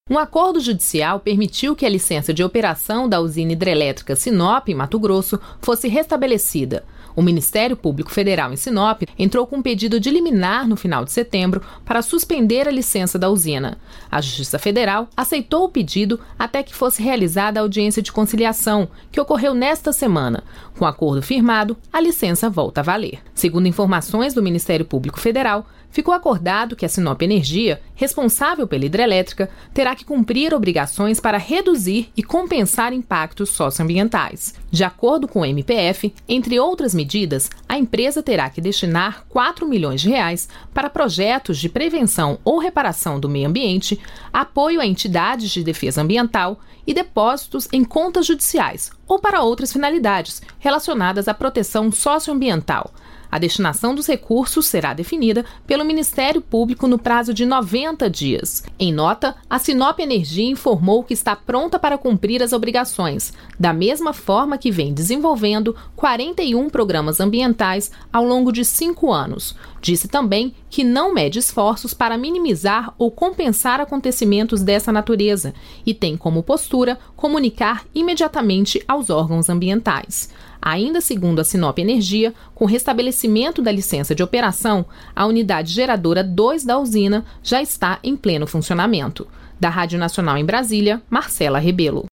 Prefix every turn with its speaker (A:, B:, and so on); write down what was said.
A: Um acordo judicial permitiu que a licença de operação da usina hidrelétrica Sinop, em Mato Grosso, fosse restabelecida. O Ministério Público Federal em Sinop entrou com um pedido de liminar no final de setembro para suspender a licença da usina. A Justiça Federal aceitou o pedido até que fosse realizada a audiência de conciliação, que ocorreu nesta semana. Com o acordo firmado, a licença volta a valer. Segundo informações do Ministério Público Federal, ficou acordado que a Sinop Energia, responsável pela hidrelétrica, terá que cumprir obrigações para reduzir e compensar impactos socioambientais. De acordo com o MPF, entre outras medidas, a empresa terá que destinar R$ 4 milhões para projetos de prevenção ou reparação do meio ambiente, apoio a entidades de defesa ambiental e depósitos em contas judiciais ou para outras finalidades relacionadas à proteção socioambiental. A destinação dos recursos será definida pelo Ministério Público no prazo de 90 dias. Em nota, a Sinop Energia informou que está pronta para cumprir as obrigações, da mesma forma que vem desenvolvendo 41 programas ambientais ao longo de 5 anos. Disse também que não mede esforços para minimizar ou compensar acontecimentos dessa natureza e tem como postura comunicar imediatamente aos órgãos ambientais. Ainda segundo a Sinop Energia, com o restabelecimento da licença de operação, a unidade geradora 2 da usina já está em pleno funcionamento. Da Rádio Nacional em Brasília, Marcela Rebelo.